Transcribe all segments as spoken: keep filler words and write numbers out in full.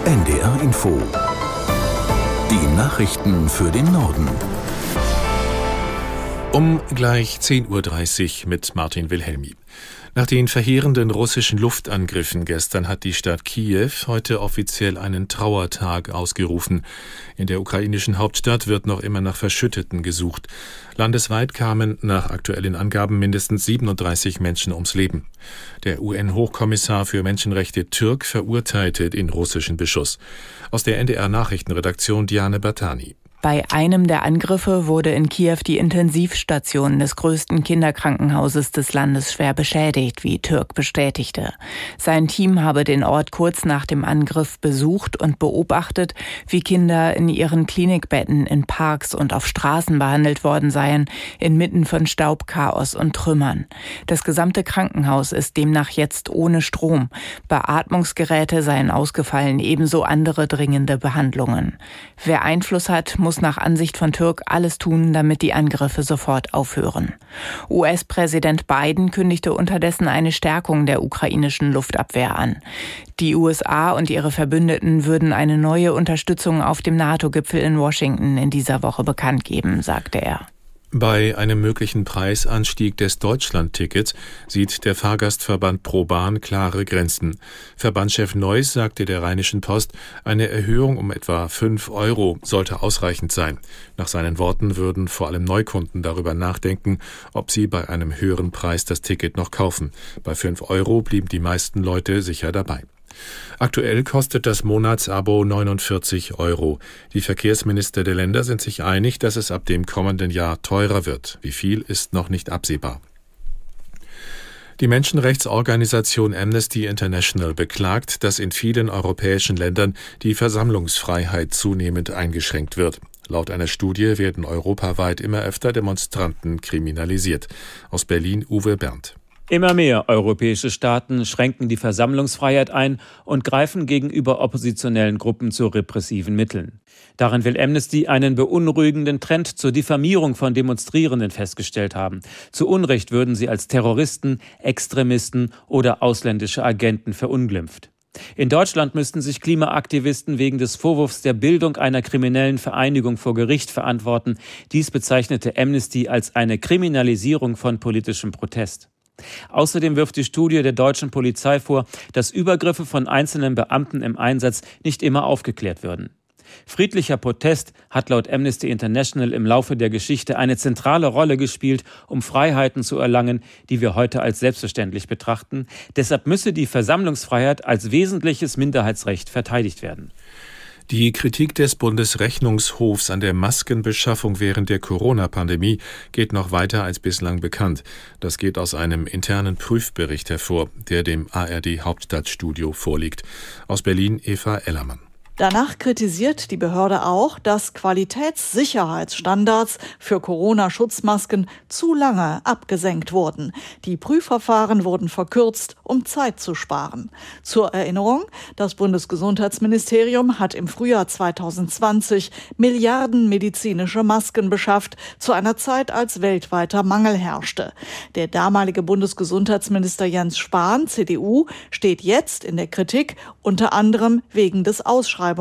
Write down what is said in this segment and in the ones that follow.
N D R Info. Die Nachrichten für den Norden. Um gleich zehn Uhr dreißig mit Martin Wilhelmi. Nach den verheerenden russischen Luftangriffen gestern hat die Stadt Kiew heute offiziell einen Trauertag ausgerufen. In der ukrainischen Hauptstadt wird noch immer nach Verschütteten gesucht. Landesweit kamen nach aktuellen Angaben mindestens siebenunddreißig Menschen ums Leben. Der U N-Hochkommissar für Menschenrechte Türk verurteilte den russischen Beschuss. Aus der N D R-Nachrichtenredaktion Diane Batani. Bei einem der Angriffe wurde in Kiew die Intensivstation des größten Kinderkrankenhauses des Landes schwer beschädigt, wie Türk bestätigte. Sein Team habe den Ort kurz nach dem Angriff besucht und beobachtet, wie Kinder in ihren Klinikbetten in Parks und auf Straßen behandelt worden seien, inmitten von Staubchaos und Trümmern. Das gesamte Krankenhaus ist demnach jetzt ohne Strom. Beatmungsgeräte seien ausgefallen, ebenso andere dringende Behandlungen. Wer Einfluss hat, muss muss nach Ansicht von Türk alles tun, damit die Angriffe sofort aufhören. U S-Präsident Biden kündigte unterdessen eine Stärkung der ukrainischen Luftabwehr an. Die U S A und ihre Verbündeten würden eine neue Unterstützung auf dem NATO-Gipfel in Washington in dieser Woche bekannt geben, sagte er. Bei einem möglichen Preisanstieg des Deutschland-Tickets sieht der Fahrgastverband ProBahn klare Grenzen. Verbandschef Neuss sagte der Rheinischen Post, eine Erhöhung um etwa fünf Euro sollte ausreichend sein. Nach seinen Worten würden vor allem Neukunden darüber nachdenken, ob sie bei einem höheren Preis das Ticket noch kaufen. Bei fünf Euro blieben die meisten Leute sicher dabei. Aktuell kostet das Monatsabo neunundvierzig Euro. Die Verkehrsminister der Länder sind sich einig, dass es ab dem kommenden Jahr teurer wird. Wie viel ist noch nicht absehbar. Die Menschenrechtsorganisation Amnesty International beklagt, dass in vielen europäischen Ländern die Versammlungsfreiheit zunehmend eingeschränkt wird. Laut einer Studie werden europaweit immer öfter Demonstranten kriminalisiert. Aus Berlin Uwe Berndt. Immer mehr europäische Staaten schränken die Versammlungsfreiheit ein und greifen gegenüber oppositionellen Gruppen zu repressiven Mitteln. Darin will Amnesty einen beunruhigenden Trend zur Diffamierung von Demonstrierenden festgestellt haben. Zu Unrecht würden sie als Terroristen, Extremisten oder ausländische Agenten verunglimpft. In Deutschland müssten sich Klimaaktivisten wegen des Vorwurfs der Bildung einer kriminellen Vereinigung vor Gericht verantworten. Dies bezeichnete Amnesty als eine Kriminalisierung von politischem Protest. Außerdem wirft die Studie der deutschen Polizei vor, dass Übergriffe von einzelnen Beamten im Einsatz nicht immer aufgeklärt würden. Friedlicher Protest hat laut Amnesty International im Laufe der Geschichte eine zentrale Rolle gespielt, um Freiheiten zu erlangen, die wir heute als selbstverständlich betrachten. Deshalb müsse die Versammlungsfreiheit als wesentliches Minderheitsrecht verteidigt werden. Die Kritik des Bundesrechnungshofs an der Maskenbeschaffung während der Corona-Pandemie geht noch weiter als bislang bekannt. Das geht aus einem internen Prüfbericht hervor, der dem A R D-Hauptstadtstudio vorliegt. Aus Berlin Eva Ellermann. Danach kritisiert die Behörde auch, dass Qualitätssicherheitsstandards für Corona-Schutzmasken zu lange abgesenkt wurden. Die Prüfverfahren wurden verkürzt, um Zeit zu sparen. Zur Erinnerung, das Bundesgesundheitsministerium hat im Frühjahr zweitausendzwanzig Milliarden medizinische Masken beschafft, zu einer Zeit, als weltweiter Mangel herrschte. Der damalige Bundesgesundheitsminister Jens Spahn, C D U, steht jetzt in der Kritik, unter anderem wegen des Ausschreibungsverfahrens.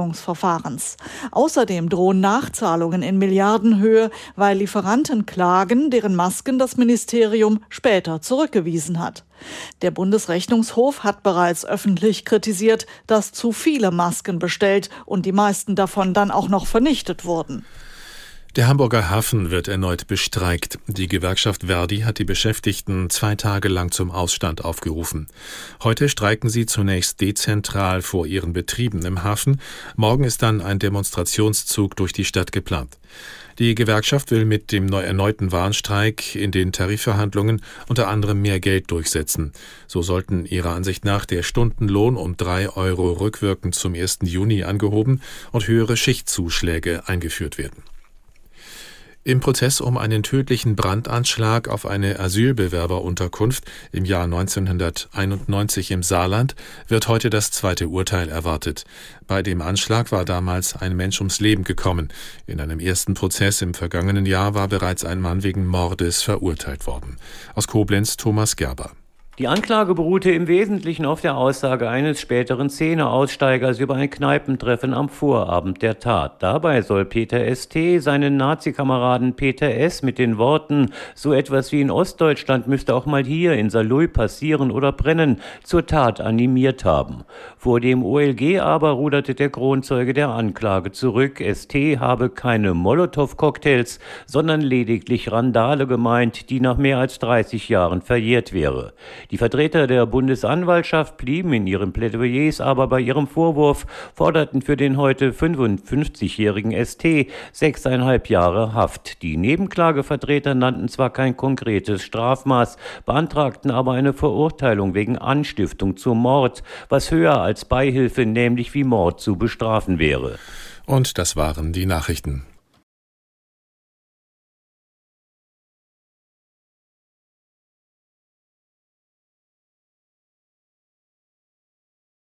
Außerdem drohen Nachzahlungen in Milliardenhöhe, weil Lieferanten klagen, deren Masken das Ministerium später zurückgewiesen hat. Der Bundesrechnungshof hat bereits öffentlich kritisiert, dass zu viele Masken bestellt und die meisten davon dann auch noch vernichtet wurden. Der Hamburger Hafen wird erneut bestreikt. Die Gewerkschaft Verdi hat die Beschäftigten zwei Tage lang zum Ausstand aufgerufen. Heute streiken sie zunächst dezentral vor ihren Betrieben im Hafen. Morgen ist dann ein Demonstrationszug durch die Stadt geplant. Die Gewerkschaft will mit dem neu erneuten Warnstreik in den Tarifverhandlungen unter anderem mehr Geld durchsetzen. So sollten ihrer Ansicht nach der Stundenlohn um drei Euro rückwirkend zum ersten Juni angehoben und höhere Schichtzuschläge eingeführt werden. Im Prozess um einen tödlichen Brandanschlag auf eine Asylbewerberunterkunft im Jahr neunzehnhunderteinundneunzig im Saarland wird heute das zweite Urteil erwartet. Bei dem Anschlag war damals ein Mensch ums Leben gekommen. In einem ersten Prozess im vergangenen Jahr war bereits ein Mann wegen Mordes verurteilt worden. Aus Koblenz Thomas Gerber. Die Anklage beruhte im Wesentlichen auf der Aussage eines späteren Szeneaussteigers über ein Kneipentreffen am Vorabend der Tat. Dabei soll Peter S T seinen Nazi-Kameraden Peter S. mit den Worten „So etwas wie in Ostdeutschland müsste auch mal hier in Saarlouis passieren oder brennen" zur Tat animiert haben. Vor dem O L G aber ruderte der Kronzeuge der Anklage zurück. S T habe keine Molotow-Cocktails, sondern lediglich Randale gemeint, die nach mehr als dreißig Jahren verjährt wäre. Die Vertreter der Bundesanwaltschaft blieben in ihren Plädoyers aber bei ihrem Vorwurf, forderten für den heute fünfundfünfzigjährigen S T sechseinhalb Jahre Haft. Die Nebenklagevertreter nannten zwar kein konkretes Strafmaß, beantragten aber eine Verurteilung wegen Anstiftung zum Mord, was höher als Beihilfe, nämlich wie Mord, zu bestrafen wäre. Und das waren die Nachrichten.